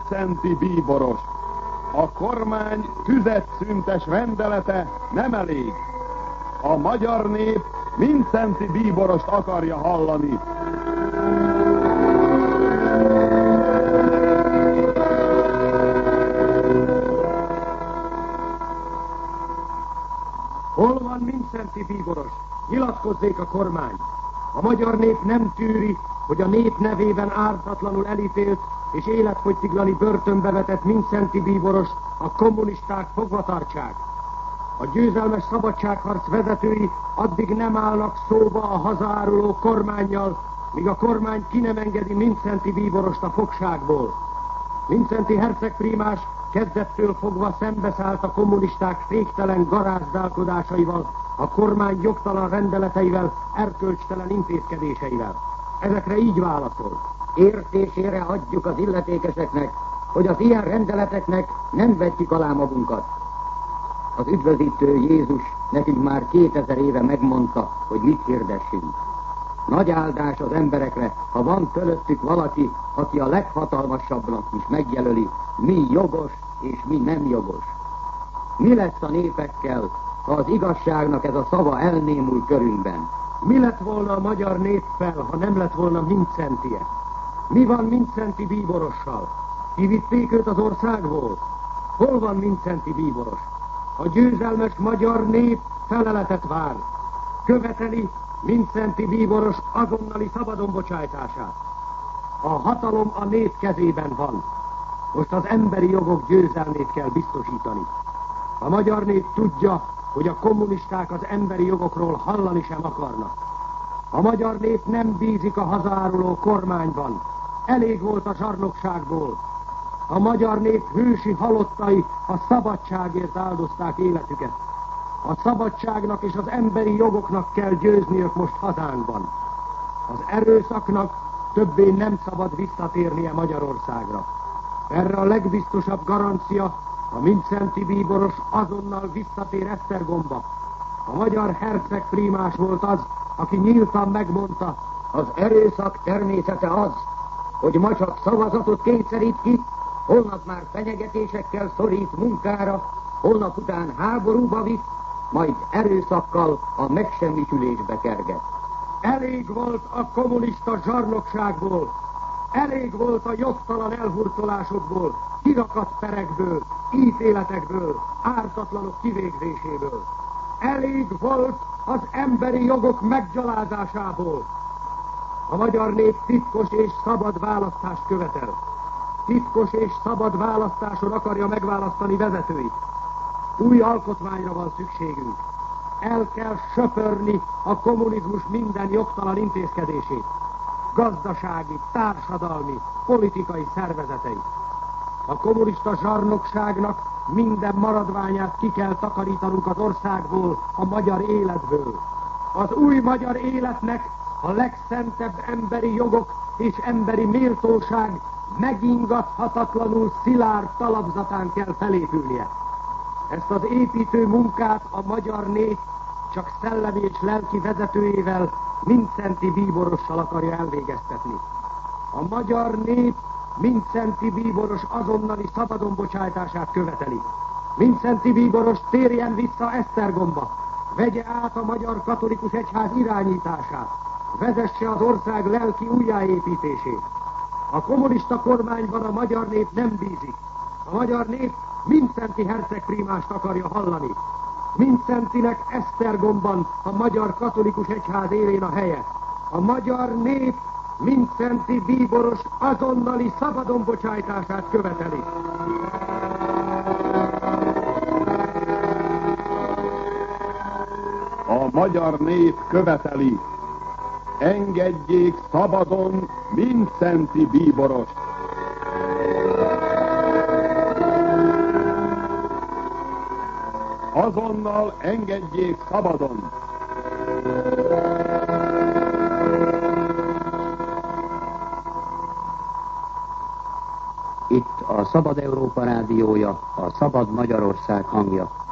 Mindszenty bíboros. A kormány tüzetszüntes rendelete nem elég. A magyar nép Mindszenty bíborost akarja hallani. Hol van Mindszenty bíboros? Nyilatkozzék a kormány! A magyar nép nem tűri, hogy a nép nevében ártatlanul elítélt és életfogytiglani börtönbe vetett Mindszenty bíboros a kommunisták fogva tartsák. A győzelmes szabadságharc vezetői addig nem állnak szóba a hazaáruló kormánnyal, míg a kormány ki nem engedi Mindszenty bíborost a fogságból. Mindszenty hercegprímás kezdettől fogva szembeszállt a kommunisták féktelen garázdálkodásaival, a kormány jogtalan rendeleteivel, erkölcstelen intézkedéseivel. Ezekre így válaszol. Értésére adjuk az illetékeseknek, hogy az ilyen rendeleteknek nem vetjük alá magunkat. Az üdvözítő Jézus nekünk már 2000 éve megmondta, hogy mit hirdessünk. Nagy áldás az emberekre, ha van fölöttük valaki, aki a leghatalmasabbnak is megjelöli, mi jogos és mi nem jogos. Mi lesz a népekkel, ha az igazságnak ez a szava elnémul körünkben? Mi lett volna a magyar néppel, ha nem lett volna Mindszentyje? Mi van Mindszenty bíborossal? Kivitték őt az országból? Hol van Mindszenty bíboros? A győzelmes magyar nép feleletet vár. Követeli Mindszenty bíboros azonnali szabadon bocsájtását. A hatalom a nép kezében van. Most az emberi jogok győzelmét kell biztosítani. A magyar nép tudja, hogy a kommunisták az emberi jogokról hallani sem akarnak. A magyar nép nem bízik a hazaáruló kormányban. Elég volt a zsarnokságból. A magyar nép hősi halottai a szabadságért áldozták életüket. A szabadságnak és az emberi jogoknak kell győzniük most hazánkban. Az erőszaknak többé nem szabad visszatérnie Magyarországra. Erre a legbiztosabb garancia a Mindszenty bíboros azonnal visszatér Esztergomba. A magyar hercegprímás volt az, aki nyíltan megmondta, az erőszak természete az, hogy ma csak szavazatot kényszerít ki, holnap már fenyegetésekkel szorít munkára, holnap után háborúba visz, majd erőszakkal a megsemmisülésbe kerget. Elég volt a kommunista zsarnokságból, elég volt a jogtalan elhurcolásokból, kirakatperekből, ítéletekből, ártatlanok kivégzéséből. Elég volt az emberi jogok meggyalázásából. A magyar nép titkos és szabad választást követel. Titkos és szabad választáson akarja megválasztani vezetőit. Új alkotmányra van szükségünk. El kell söpörni a kommunizmus minden jogtalan intézkedését. Gazdasági, társadalmi, politikai szervezeteit. A kommunista zsarnokságnak minden maradványát ki kell takarítanunk az országból, a magyar életből. Az új magyar életnek a legszentebb emberi jogok és emberi méltóság megingathatatlanul szilárd talapzatán kell felépülnie. Ezt az építő munkát a magyar nép csak szellemi és lelki vezetőjével, Mindszenty bíborossal akarja elvégeztetni. A magyar nép Mindszenty bíboros azonnali szabadon bocsájtását követeli. Mindszenty bíboros térjen vissza Esztergomba, vegye át a magyar katolikus egyház irányítását, vezesse az ország lelki újjáépítését. A kommunista kormányban a magyar nép nem bízik. A magyar nép Mindszenty hercegprímást akarja hallani. Mindszentynek Esztergomban a magyar katolikus egyház élén a helye. A magyar nép Mindszenty bíboros azonnali szabadon bocsájtását követeli. A magyar nép követeli, engedjék szabadon Mindszenty bíborost. Azonnal engedjék szabadon. Itt a Szabad Európa rádiója, a Szabad Magyarország hangja.